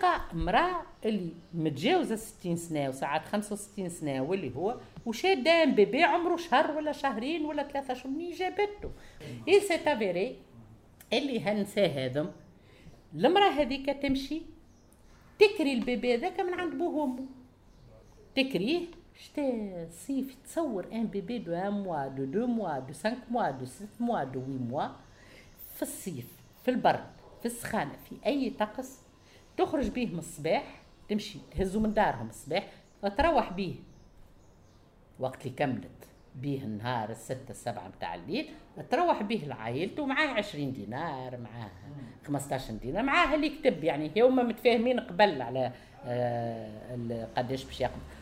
تلقى امراه اللي متجاوزه 60 سنه وساعات 65 سنه واللي هو وشاده بيبي عمره شهر ولا شهرين ولا 3 شهور منين جابته. اي سي افيري اللي هالنساء هذم المراه هذيك تمشي تكري البيبي هذاك من عند بوه وامه، تكريه شتا صيف تصور ان بيبي دو 1 موا دو 2 موا دو 5 موا دو 6 موا دو 8 موا في الصيف في البرد في السخانه في اي طقس، تخرج بيه من الصباح تمشي تهزو من دارهم الصباح وتروح بيه وقت اللي كملت بيه النهار 6 7 متاع الليل، تروح بيه لعائلته معاه 20 دينار معاه 15 دينار معاه اللي كتب يعني هما متفاهمين قبل على قداش باش ياخذ.